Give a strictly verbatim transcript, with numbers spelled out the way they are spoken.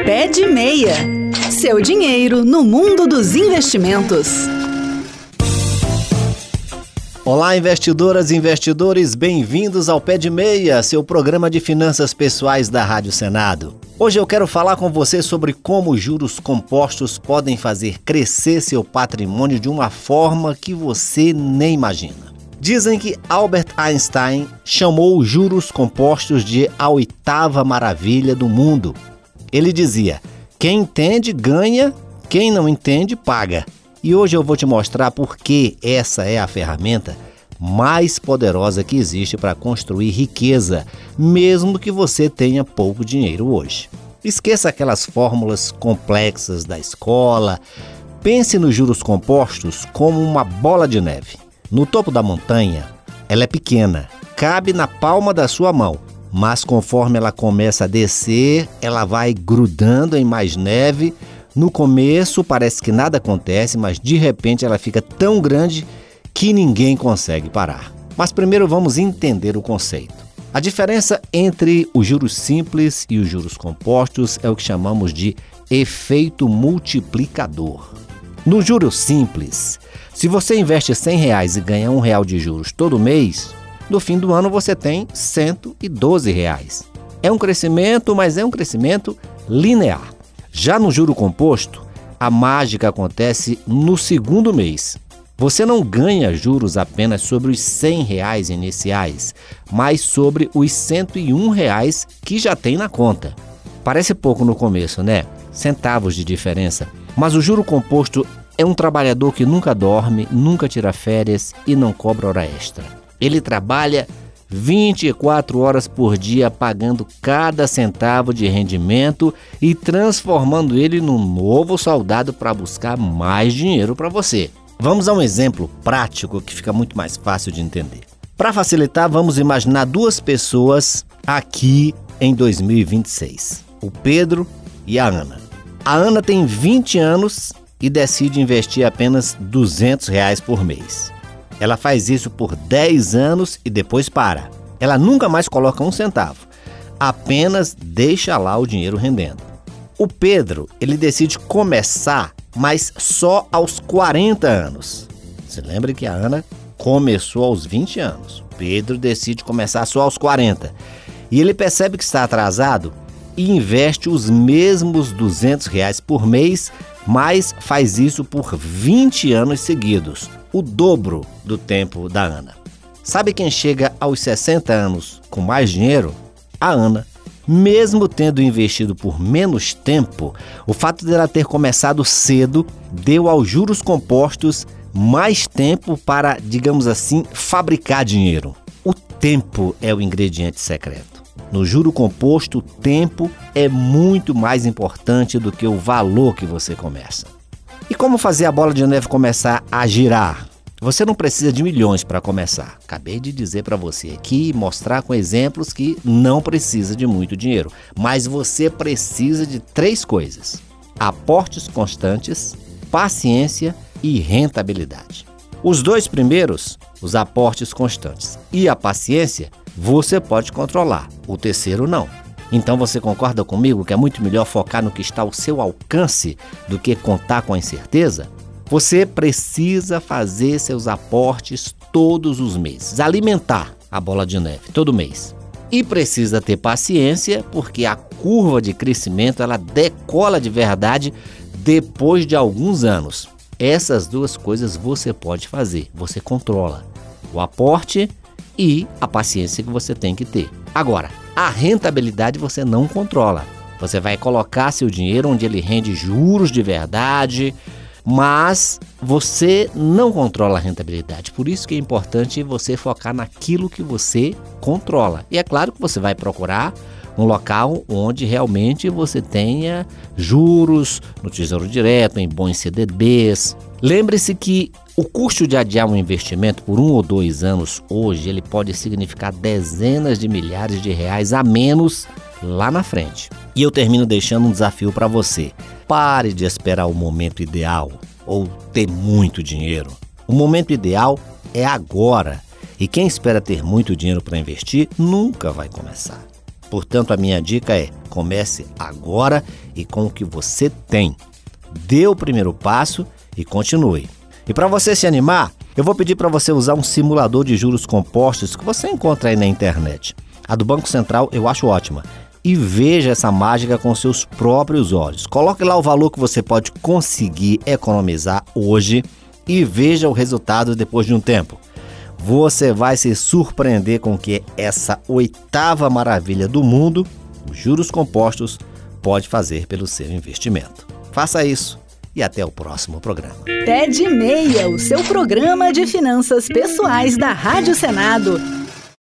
Pé de Meia. Seu dinheiro no mundo dos investimentos. Olá, investidoras e investidores, bem-vindos ao Pé de Meia, seu programa de finanças pessoais da Rádio Senado. Hoje eu quero falar com você sobre como juros compostos podem fazer crescer seu patrimônio de uma forma que você nem imagina. Dizem que Albert Einstein chamou os juros compostos de a oitava maravilha do mundo. Ele dizia: quem entende ganha, quem não entende paga. E hoje eu vou te mostrar por que essa é a ferramenta mais poderosa que existe para construir riqueza, mesmo que você tenha pouco dinheiro hoje. Esqueça aquelas fórmulas complexas da escola. Pense nos juros compostos como uma bola de neve. No topo da montanha, ela é pequena, cabe na palma da sua mão, mas conforme ela começa a descer, ela vai grudando em mais neve. No começo parece que nada acontece, mas de repente ela fica tão grande que ninguém consegue parar. Mas primeiro vamos entender o conceito. A diferença entre os juros simples e os juros compostos é o que chamamos de efeito multiplicador. No juro simples, se você investe cem reais e ganha um real de juros todo mês, no fim do ano você tem cento e doze reais. É um crescimento, mas é um crescimento linear. Já no juro composto, a mágica acontece no segundo mês. Você não ganha juros apenas sobre os cem reais iniciais, mas sobre os cento e um reais que já tem na conta. Parece pouco no começo, né? Centavos de diferença. Mas o juro composto é um trabalhador que nunca dorme, nunca tira férias e não cobra hora extra. Ele trabalha vinte e quatro horas por dia pagando cada centavo de rendimento e transformando ele num novo soldado para buscar mais dinheiro para você. Vamos a um exemplo prático que fica muito mais fácil de entender. Para facilitar, vamos imaginar duas pessoas aqui em dois mil e vinte e seis. O Pedro e a Ana. A Ana tem vinte anos e decide investir apenas duzentos reais por mês. Ela faz isso por dez anos e depois para. Ela nunca mais coloca um centavo, apenas deixa lá o dinheiro rendendo. O Pedro, ele decide começar, mas só aos quarenta anos. Você lembra que a Ana começou aos vinte anos. O Pedro decide começar só aos quarenta. E ele percebe que está atrasado e investe os mesmos duzentos reais por mês, mas faz isso por vinte anos seguidos, o dobro do tempo da Ana. Sabe quem chega aos sessenta anos com mais dinheiro? A Ana. Mesmo tendo investido por menos tempo, o fato dela ter começado cedo deu aos juros compostos mais tempo para, digamos assim, fabricar dinheiro. O tempo é o ingrediente secreto. No juro composto, o tempo é muito mais importante do que o valor que você começa. E como fazer a bola de neve começar a girar? Você não precisa de milhões para começar. Acabei de dizer para você aqui, mostrar com exemplos que não precisa de muito dinheiro. Mas você precisa de três coisas: aportes constantes, paciência e rentabilidade. Os dois primeiros, os aportes constantes e a paciência, você pode controlar. O terceiro não. Então você concorda comigo que é muito melhor focar no que está ao seu alcance do que contar com a incerteza? Você precisa fazer seus aportes todos os meses, alimentar a bola de neve todo mês. E precisa ter paciência, porque a curva de crescimento ela decola de verdade depois de alguns anos. Essas duas coisas você pode fazer, você controla o aporte e a paciência que você tem que ter. Agora, a rentabilidade você não controla. Você vai colocar seu dinheiro onde ele rende juros de verdade, mas você não controla a rentabilidade. Por isso que é importante você focar naquilo que você controla. E é claro que você vai procurar um local onde realmente você tenha juros no Tesouro Direto, em bons C D Bs. Lembre-se que o custo de adiar um investimento por um ou dois anos hoje, ele pode significar dezenas de milhares de reais a menos lá na frente. E eu termino deixando um desafio para você. Pare de esperar o momento ideal ou ter muito dinheiro. O momento ideal é agora. E quem espera ter muito dinheiro para investir nunca vai começar. Portanto, a minha dica é: comece agora e com o que você tem. Dê o primeiro passo e continue. E para você se animar, eu vou pedir para você usar um simulador de juros compostos que você encontra aí na internet. A do Banco Central eu acho ótima. E veja essa mágica com seus próprios olhos. Coloque lá o valor que você pode conseguir economizar hoje e veja o resultado depois de um tempo. Você vai se surpreender com o que essa oitava maravilha do mundo, os juros compostos, pode fazer pelo seu investimento. Faça isso e até o próximo programa. Pé de Meia, o seu programa de finanças pessoais da Rádio Senado.